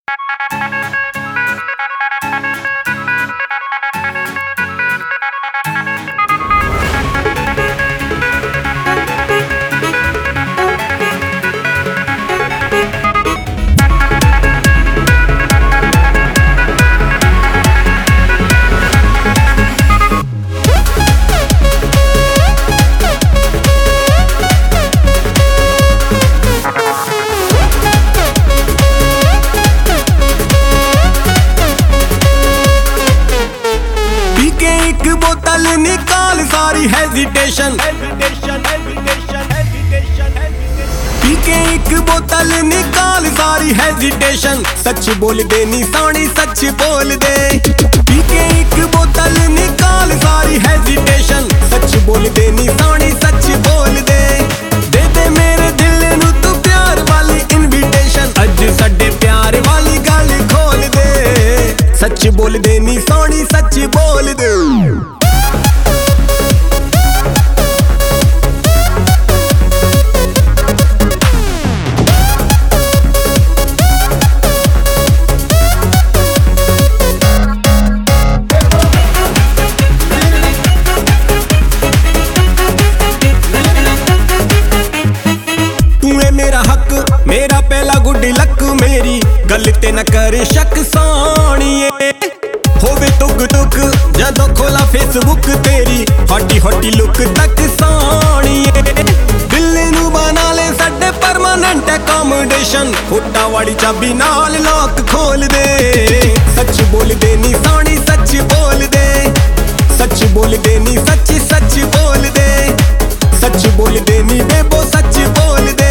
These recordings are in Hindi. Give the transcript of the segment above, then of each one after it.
बोतल निकाल सारी हेजिटेशन पी के एक बोतल निकाल सारी हेजिटेशन। सच बोल दे नी सोनी सच बोल दे। पी के एक बोतल निकाल सारी हेजिटेशन। सच बोल दे नी सोनी सच बोल दे। दे दे मेरे दिल नू तू प्यार वाली इनविटेशन। अज साडे प्यार वाली गल खोल दे। सच बोल दे नी सोनी सच बोल दे। मेरा हक मेरा पहला गुड लक। मेरी गल ते न करे शक सोनिए। होवे तुक तुक जदों खोला फेसबुक तेरी हॉटी हॉटी लुक तक सोनिए। दिल नू बना ले साडे परमानेंट अकोमोडेशन। होटा वाली चाबी नाल लॉक खोल दे। सच बोल दे नी सोनी सच बोल दे। सच बोल दे नी सच सच बोल दे। सच बोल दे नी बेबो सच बोल दे।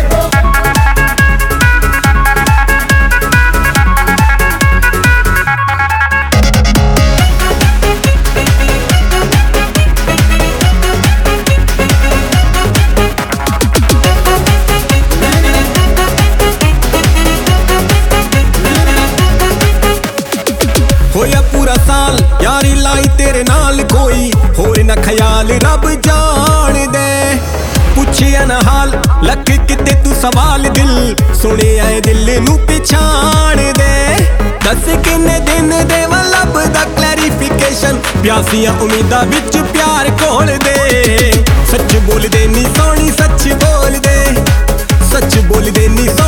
होया पूरा साल यारी लाई तेरे नाल कोई होर न ख्याल रब जान दे। पुछिया न हाल लख किते तू सवाल दिल सुने आए दिल नू पिछाण दे। दस किन्ने दिन दे लब दा क्लैरिफिकेशन। प्यासियां उम्मीदां विच प्यार खोल दे। सच बोल दे नी सोनी सच बोल दे। सच बोल दे नी